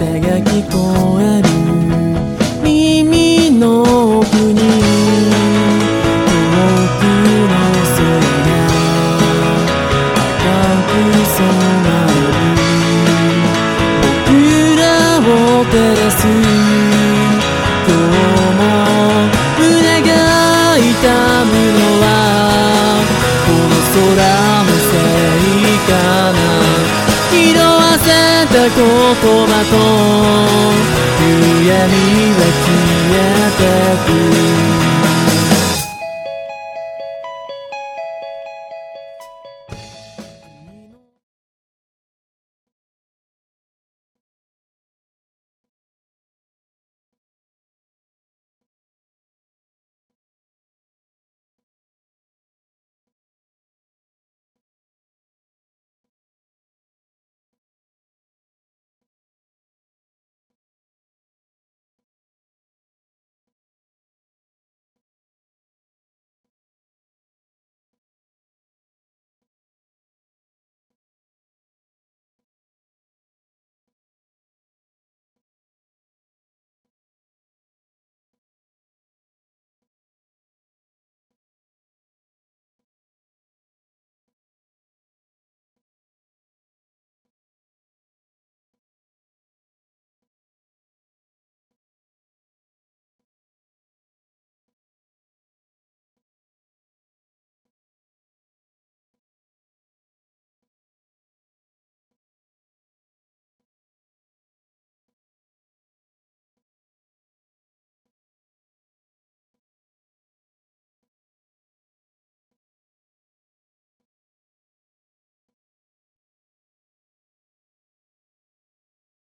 歌が聞こえる耳の奥に遠くの空が赤く染まる僕らを照らす今日も胸が痛むのはこの空のせいかな色あせた言葉と夕闇は消えてく